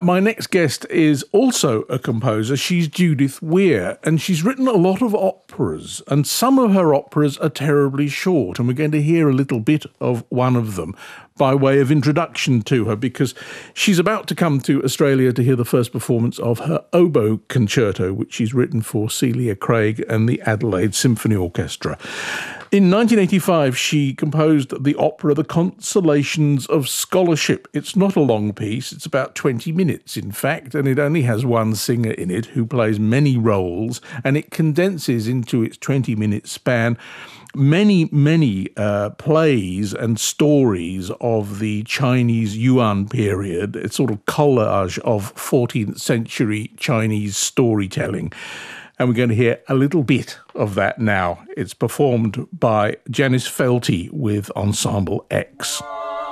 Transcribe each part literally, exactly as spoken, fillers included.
My next guest is also a composer. She's Judith Weir, and she's written a lot of operas, and some of her operas are terribly short, and we're going to hear a little bit of one of them by way of introduction to her, because she's about to come to Australia to hear the first performance of her oboe concerto, which she's written for Celia Craig and the Adelaide Symphony Orchestra. In nineteen eighty-five, she composed the opera The Consolations of Scholarship. It's not a long piece. It's about twenty minutes, in fact, and it only has one singer in it who plays many roles, and it condenses into its twenty-minute span many, many uh, plays and stories of the Chinese Yuan period. It's sort of collage of fourteenth century Chinese storytelling. And we're going to hear a little bit of that now. It's performed by Janice Felty with Ensemble X.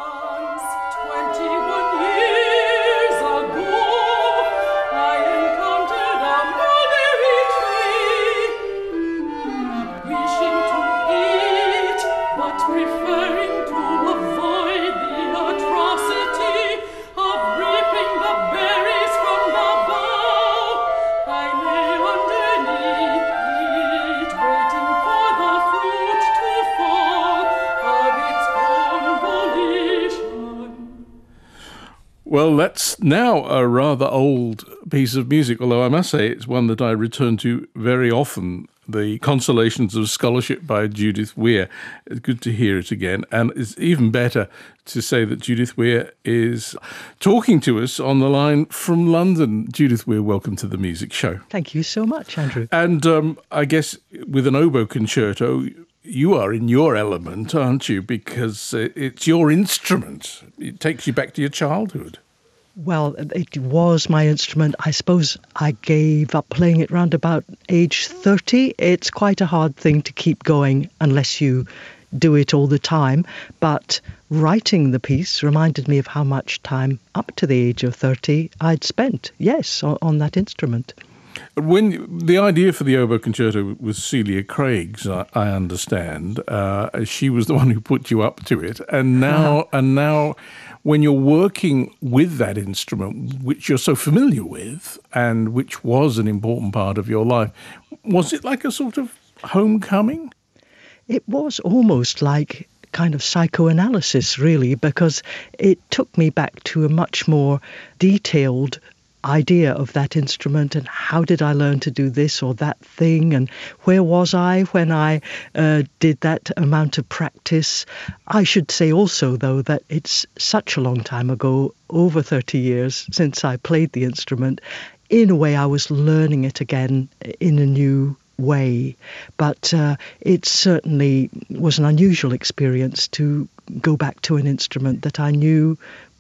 Well, that's now a rather old piece of music, although I must say it's one that I return to very often, The Consolations of Scholarship by Judith Weir. It's good to hear it again, and it's even better to say that Judith Weir is talking to us on the line from London. Judith Weir, welcome to the Music Show. Thank you so much, Andrew. And um, I guess with an oboe concerto, you are in your element, aren't you? Because it's your instrument. It takes you back to your childhood. Well, it was my instrument. I suppose I gave up playing it round about age thirty. It's quite a hard thing to keep going unless you do it all the time. But writing the piece reminded me of how much time up to the age of thirty I'd spent, yes, on, on that instrument. When the idea for the oboe concerto was Celia Craig's, I, I understand. Uh, she was the one who put you up to it, and now, uh-huh. and now, when you're working with that instrument, which you're so familiar with, and which was an important part of your life, was it like a sort of homecoming? It was almost like kind of psychoanalysis, really, because it took me back to a much more detailed idea of that instrument, and how did I learn to do this or that thing, and where was I when I uh, did that amount of practice. I should say also, though, that it's such a long time ago, over thirty years since I played the instrument. In a way, I was learning it again in a new way, but uh, it certainly was an unusual experience to go back to an instrument that I knew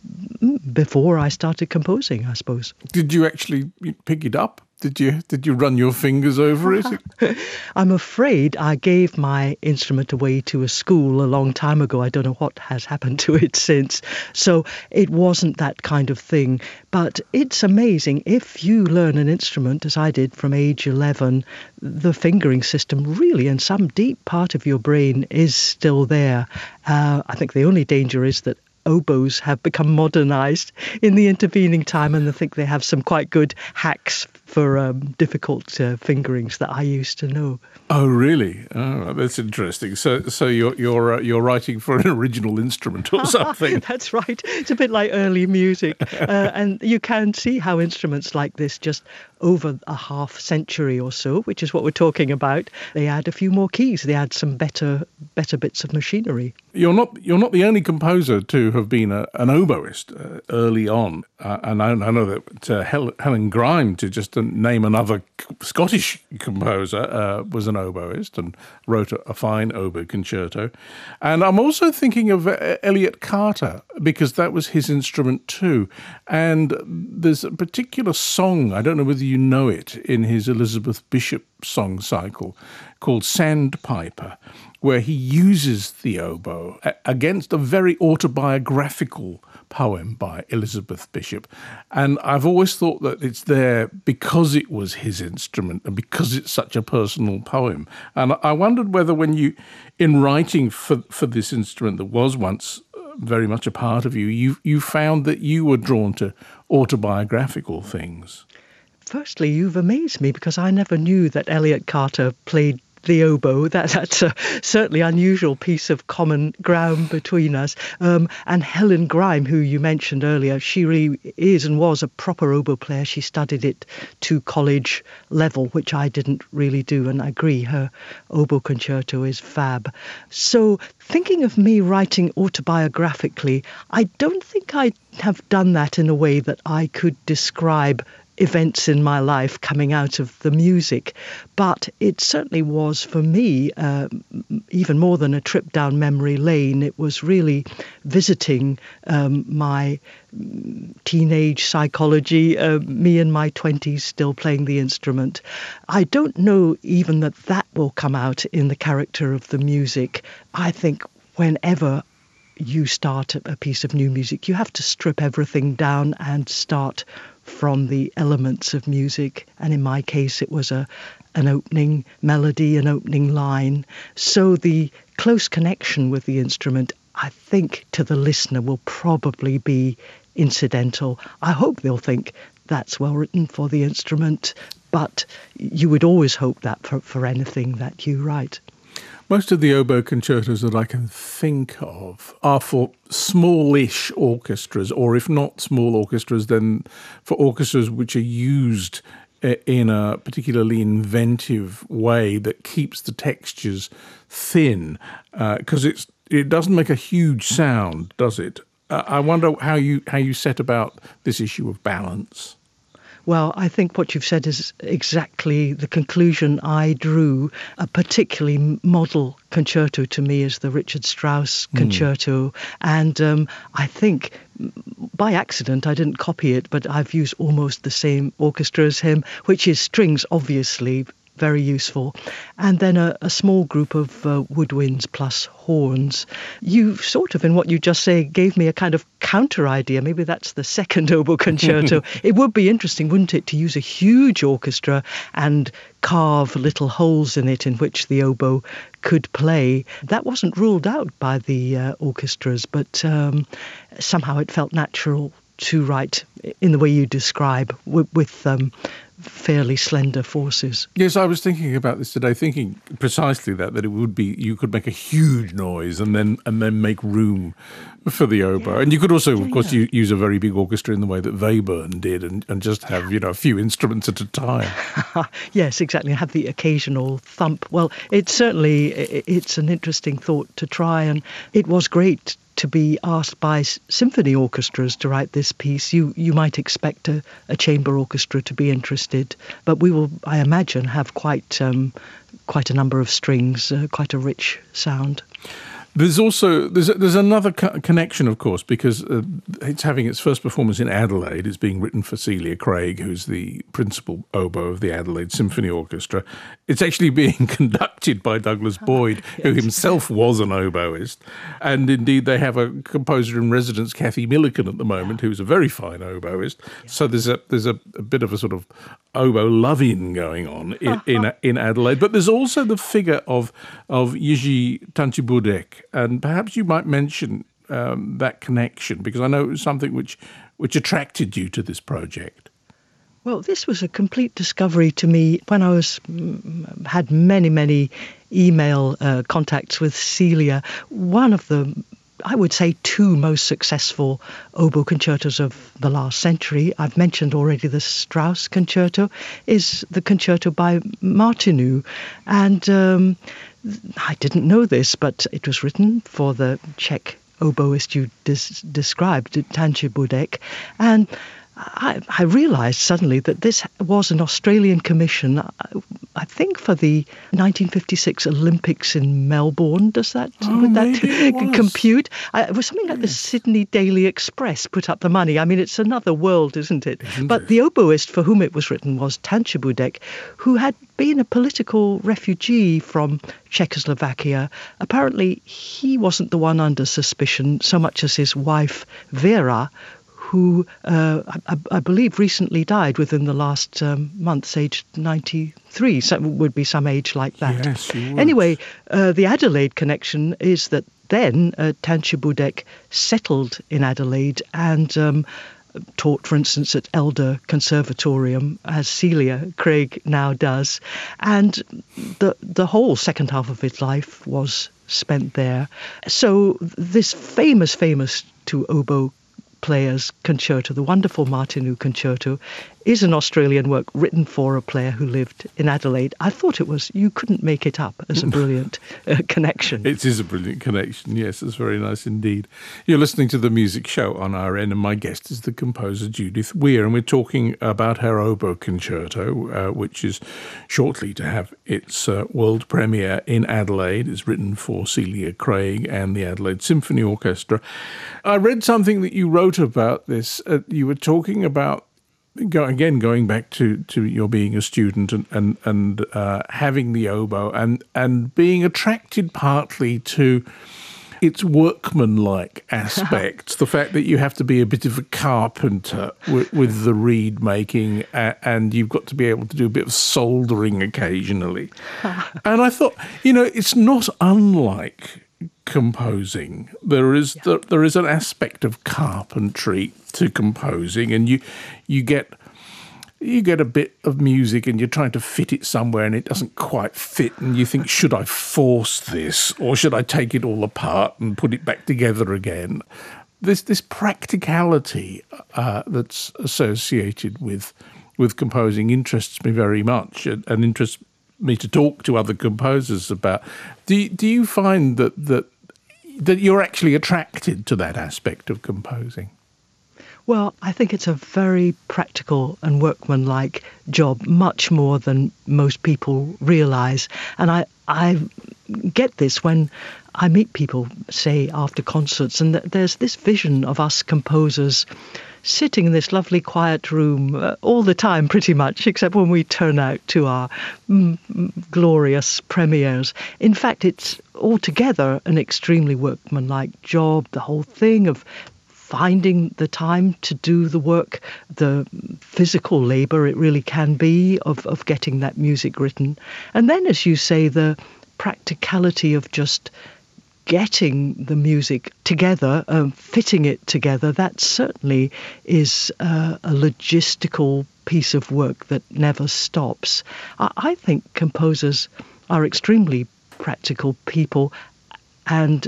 before I started composing, I suppose. Did you actually pick it up? Did you did you run your fingers over it? I'm afraid I gave my instrument away to a school a long time ago. I don't know what has happened to it since. So it wasn't that kind of thing. But it's amazing. If you learn an instrument, as I did from age eleven, the fingering system really in some deep part of your brain is still there. Uh, I think the only danger is that oboes have become modernised in the intervening time, and I think they have some quite good hacks for um, difficult uh, fingerings that I used to know. Oh, really? Oh, that's interesting. So, so you're you're uh, you're writing for an original instrument or something? That's right. It's a bit like early music, uh, and you can see how instruments like this, just over a half century or so, which is what we're talking about, they add a few more keys. They add some better better bits of machinery. You're not you're not the only composer to have been a, an oboist uh, early on, uh, and I, I know that uh, Hel- Helen Grime, to just to name another Scottish composer, uh, was an oboist and wrote a, a fine oboe concerto. And I'm also thinking of uh, Elliot Carter, because that was his instrument too. And there's a particular song, I don't know whether you know it, in his Elizabeth Bishop song cycle called Sandpiper, where he uses the oboe against a very autobiographical poem by Elizabeth Bishop. And I've always thought that it's there because it was his instrument and because it's such a personal poem. And I wondered whether when you, in writing for, for this instrument that was once very much a part of you, you you found that you were drawn to autobiographical things. Firstly, you've amazed me because I never knew that Elliot Carter played the oboe. That, that's a certainly unusual piece of common ground between us. Um, and Helen Grime, who you mentioned earlier, she really is and was a proper oboe player. She studied it to college level, which I didn't really do. And I agree, her oboe concerto is fab. So thinking of me writing autobiographically, I don't think I have done that in a way that I could describe events in my life coming out of the music. But it certainly was for me, uh, even more than a trip down memory lane. It was really visiting um, my teenage psychology, uh, me in my twenties still playing the instrument. I don't know even that that will come out in the character of the music. I think whenever you start a piece of new music, you have to strip everything down and start from the elements of music. And in my case, it was a an opening melody, an opening line. So the close connection with the instrument, I think, to the listener will probably be incidental. I hope they'll think that's well written for the instrument, but you would always hope that for, for anything that you write. Most of the oboe concertos that I can think of are for smallish orchestras, or if not small orchestras, then for orchestras which are used in a particularly inventive way that keeps the textures thin, because uh, it's it doesn't make a huge sound, does it? Uh, I wonder how you how you set about this issue of balance. Well, I think what you've said is exactly the conclusion I drew. A particularly model concerto to me is the Richard Strauss concerto. Mm. And um, I think by accident I didn't copy it, but I've used almost the same orchestra as him, which is strings, obviously, very useful. And then a, a small group of uh, woodwinds plus horns. You sort of, in what you just say, gave me a kind of counter idea. Maybe that's the second oboe concerto. It would be interesting, wouldn't it, to use a huge orchestra and carve little holes in it in which the oboe could play. That wasn't ruled out by the uh, orchestras, but um, somehow it felt natural to write in the way you describe, with, with um, fairly slender forces. Yes, I was thinking about this today, thinking precisely that, that it would be, you could make a huge noise and then and then make room for the oboe. Yeah. And you could also, yeah, of course, yeah. use a very big orchestra in the way that Webern did and, and just have, you know, a few instruments at a time. Yes, exactly. Have the occasional thump. Well, it's certainly, it's an interesting thought to try, and it was great to be asked by symphony orchestras to write this piece. You you might expect a, a chamber orchestra to be interested, but we will, I imagine, have quite um, quite a number of strings, uh, quite a rich sound. There's also there's there's another co- connection, of course, because uh, it's having its first performance in Adelaide. It's being written for Celia Craig, who's the principal oboe of the Adelaide Symphony Orchestra. It's actually being conducted by Douglas Boyd, oh, yes. who himself was an oboist, and indeed they have a composer in residence, Kathy Milliken, at the moment, who's a very fine oboist. Yeah. So there's a there's a, a bit of a sort of oboe loving going on in in, in Adelaide. But there's also the figure of of Jiří Tančiboudek. And perhaps you might mention um, that connection, because I know it was something which which attracted you to this project. Well, this was a complete discovery to me when I was had many, many email uh, contacts with Celia. One of the, I would say, two most successful oboe concertos of the last century, I've mentioned already the Strauss concerto, is the concerto by Martinu. And um, I didn't know this, but it was written for the Czech oboist you des- described, Tančiboudek, and I, I realised suddenly that this was an Australian commission, I think, for the nineteen fifty-six Olympics in Melbourne. Does that, oh, would that it compute? I, it was something like the Sydney Daily Express put up the money. I mean, it's another world, isn't it? Isn't but it? The oboist for whom it was written was Tančiboudek, who had been a political refugee from Czechoslovakia. Apparently, he wasn't the one under suspicion so much as his wife, Vera, who uh, I, I believe recently died within the last um, months, aged ninety-three. So it would be some age like that. Yes, she would. Anyway, uh, the Adelaide connection is that then uh, Tansya Budek settled in Adelaide and um, taught, for instance, at Elder Conservatorium, as Celia Craig now does. And the the whole second half of his life was spent there. So this famous, famous two oboe players concerto, the wonderful Martinu concerto, is an Australian work written for a player who lived in Adelaide. I thought it was, you couldn't make it up as a brilliant uh, connection. It is a brilliant connection, yes, it's very nice indeed. You're listening to The Music Show on R N, and my guest is the composer Judith Weir, and we're talking about her oboe concerto, uh, which is shortly to have its uh, world premiere in Adelaide. It's written for Celia Craig and the Adelaide Symphony Orchestra. I read something that you wrote about this. Uh, you were talking about Go, again, going back to, to your being a student and and, and uh, having the oboe and, and being attracted partly to its workmanlike aspects, the fact that you have to be a bit of a carpenter with, with the reed making uh, and you've got to be able to do a bit of soldering occasionally. And I thought, you know, it's not unlike composing. There is yeah. the, there is an aspect of carpentry to composing, and you you get you get a bit of music and you're trying to fit it somewhere and it doesn't quite fit, and you think, should I force this or should I take it all apart and put it back together again? This this practicality uh, that's associated with with composing interests me very much, and, and interests me to talk to other composers about. Do you, do you find that that that you're actually attracted to that aspect of composing? Well, I think it's a very practical and workmanlike job, much more than most people realise. And I, I get this when I meet people, say, after concerts, and there's this vision of us composers sitting in this lovely quiet room uh, all the time, pretty much, except when we turn out to our mm, glorious premieres. In fact, it's altogether an extremely workmanlike job, the whole thing of finding the time to do the work, the physical labour it really can be of, of getting that music written. And then, as you say, the practicality of just getting the music together, um, fitting it together, that certainly is uh, a logistical piece of work that never stops. I, I think composers are extremely practical people, and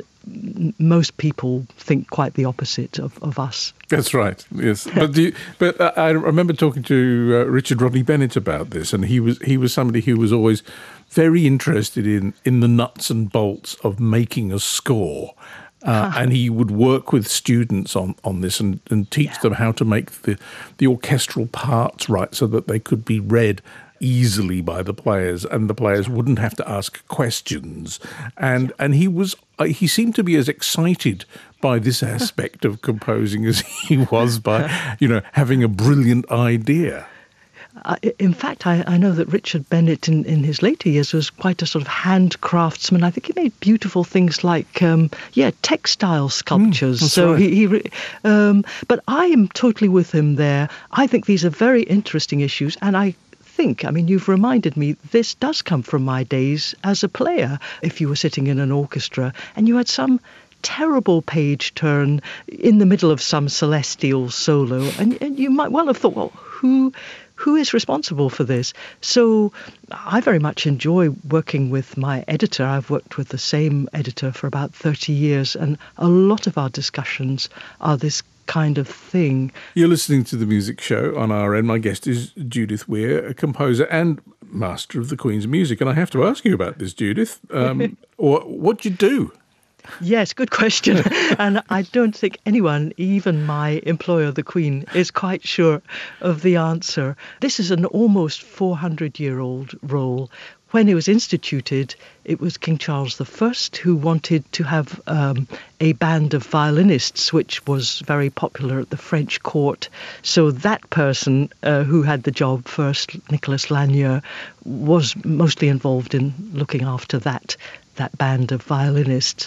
most people think quite the opposite of, of us. That's right, yes. But do you, but I remember talking to uh, Richard Rodney Bennett about this, and he was he was somebody who was always very interested in, in the nuts and bolts of making a score. Uh, and he would work with students on, on this and, and teach yeah. them how to make the, the orchestral parts right so that they could be read easily by the players, and the players wouldn't have to ask questions. And yeah. and he was uh, he seemed to be as excited by this aspect of composing as he was by, you know, having a brilliant idea. Uh, in fact, I, I know that Richard Bennett in, in his later years was quite a sort of hand craftsman. I think he made beautiful things like, um, yeah, textile sculptures. Mm, so right. he, he um, but I am totally with him there. I think these are very interesting issues, and I think, I mean, you've reminded me, this does come from my days as a player. If you were sitting in an orchestra and you had some terrible page turn in the middle of some celestial solo, and, and you might well have thought, well, who... Who is responsible for this? So I very much enjoy working with my editor. I've worked with the same editor for about thirty years, and a lot of our discussions are this kind of thing. You're listening to The Music Show on R N. My guest is Judith Weir, a composer and master of the Queen's music. And I have to ask you about this, Judith. Um, or what do you do? Yes, good question. And I don't think anyone, even my employer, the Queen, is quite sure of the answer. This is an almost four hundred year old role. When it was instituted, it was King Charles the First who wanted to have um, a band of violinists, which was very popular at the French court. So that person uh, who had the job first, Nicolas Lanier, was mostly involved in looking after that that band of violinists.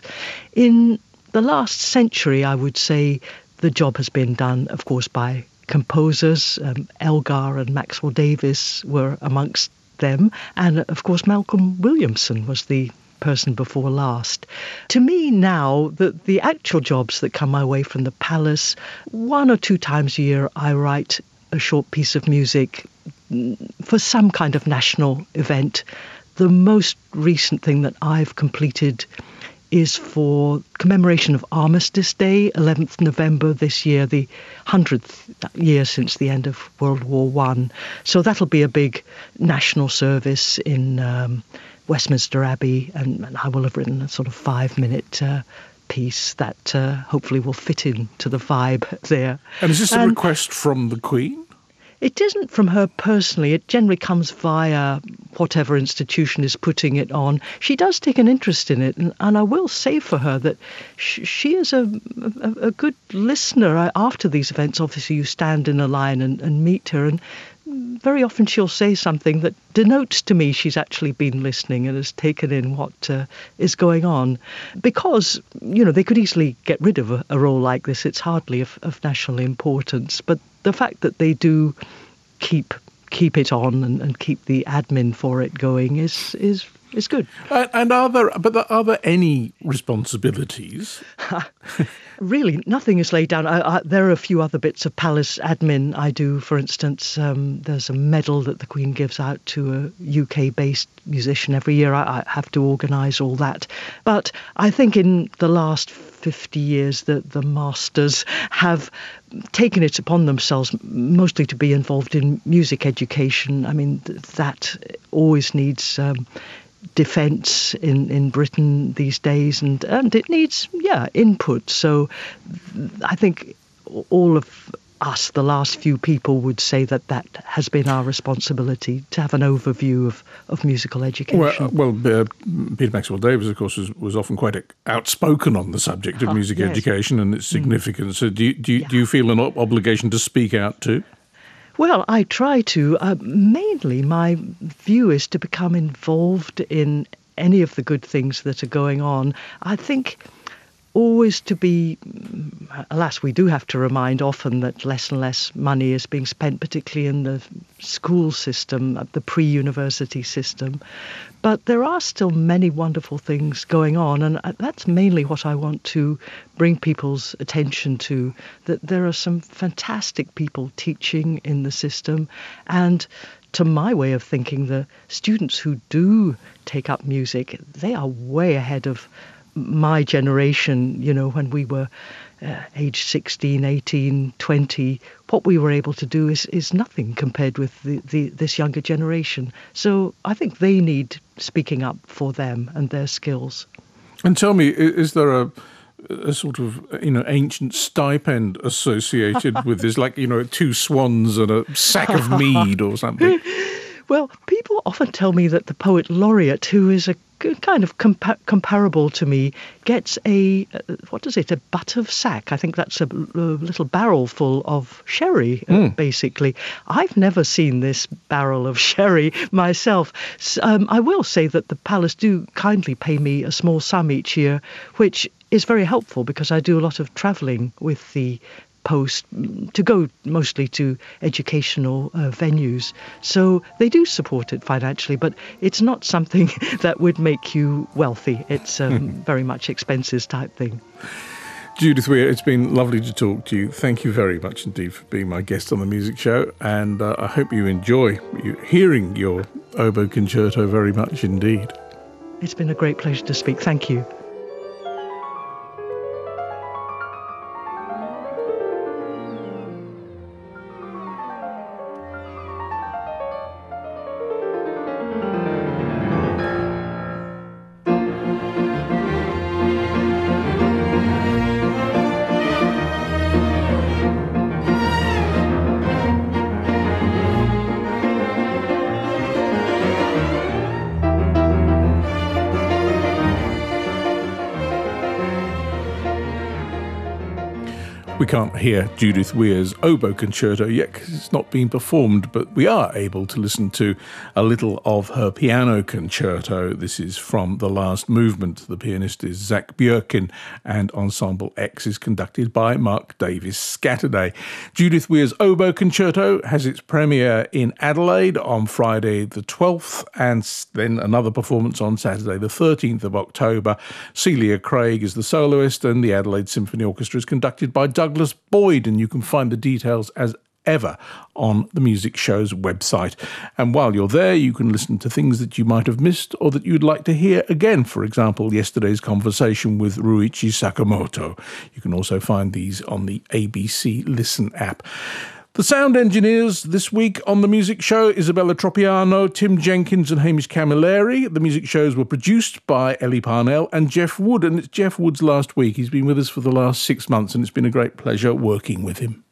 In the last century, I would say, the job has been done, of course, by composers. Um, Elgar and Maxwell Davis were amongst them. And, of course, Malcolm Williamson was the person before last. To me now, the, the actual jobs that come my way from the Palace, one or two times a year I write a short piece of music for some kind of national event. The most recent thing that I've completed is for commemoration of Armistice Day, eleventh November this year, the hundredth year since the end of World War One. So that'll be a big national service in um, Westminster Abbey, and, and I will have written a sort of five-minute uh, piece that uh, hopefully will fit into the vibe there. And is this a and request from the Queen? It isn't from her personally. It generally comes via whatever institution is putting it on. She does take an interest in it, and, and I will say for her that sh- she is a, a, a good listener. I, after these events, obviously, you stand in a line and, and meet her, and very often she'll say something that denotes to me she's actually been listening and has taken in what uh, is going on. Because, you know, they could easily get rid of a, a role like this. It's hardly of, of national importance. But the fact that they do keep keep it on and, and keep the admin for it going is is is good. Uh, and are there, but are there any responsibilities? Really, nothing is laid down. I, I, there are a few other bits of palace admin I do. For instance, um, there's a medal that the Queen gives out to a U K-based musician every year. I, I have to organise all that. But I think in the last fifty years that the masters have taken it upon themselves mostly to be involved in music education. I mean, th- that always needs um, defence in, in Britain these days, and, and it needs, yeah, input. So I think all of us, the last few people, would say that that has been our responsibility, to have an overview of, of musical education. Well, well uh, Peter Maxwell Davies, of course, was, was often quite outspoken on the subject of Oh, music yes. education and its significance. Mm. So do you, do, you, Yeah. do you feel an ob- obligation to speak out too? Well, I try to. Uh, mainly, my view is to become involved in any of the good things that are going on. I think always to be, alas, we do have to remind often that less and less money is being spent, particularly in the school system, the pre-university system. But there are still many wonderful things going on, and that's mainly what I want to bring people's attention to, that there are some fantastic people teaching in the system, and to my way of thinking, the students who do take up music, they are way ahead of my generation. You know, when we were uh, age sixteen, eighteen, twenty, what we were able to do is, is nothing compared with the, the, this younger generation. So I think they need speaking up for them and their skills. And tell me, is there a, a sort of, you know, ancient stipend associated with this, like, you know, two swans and a sack of mead or something? Well, people often tell me that the poet laureate, who is a kind of compa- comparable to me, gets a, uh, what is it, a butt of sack. I think that's a, a little barrel full of sherry, uh, mm. basically. I've never seen this barrel of sherry myself. S- um, I will say that the Palace do kindly pay me a small sum each year, which is very helpful because I do a lot of travelling with the Post to go mostly to educational uh, venues. So they do support it financially, but it's not something that would make you wealthy. It's um, very much expenses type thing. Judith Weir, it's been lovely to talk to you. Thank you very much indeed for being my guest on The Music Show, and uh, I hope you enjoy hearing your oboe concerto very much indeed. It's been a great pleasure to speak. Thank you. We can't hear Judith Weir's oboe concerto yet because it's not being performed, but we are able to listen to a little of her piano concerto. This is from the last movement. The pianist is Zach Björkin, and Ensemble X is conducted by Mark Davis Scatterday. Judith Weir's oboe concerto has its premiere in Adelaide on Friday the twelfth, and then another performance on Saturday the thirteenth of October. Celia Craig is the soloist, and the Adelaide Symphony Orchestra is conducted by Douglas Boyd, and you can find the details as ever on the Music Show's website. And while you're there, you can listen to things that you might have missed or that you'd like to hear again. For example, yesterday's conversation with Ruichi Sakamoto. You can also find these on the A B C Listen app. The sound engineers this week on The Music Show, Isabella Tropiano, Tim Jenkins and Hamish Camilleri. The music shows were produced by Ellie Parnell and Jeff Wood, and it's Jeff Wood's last week. He's been with us for the last six months, and it's been a great pleasure working with him.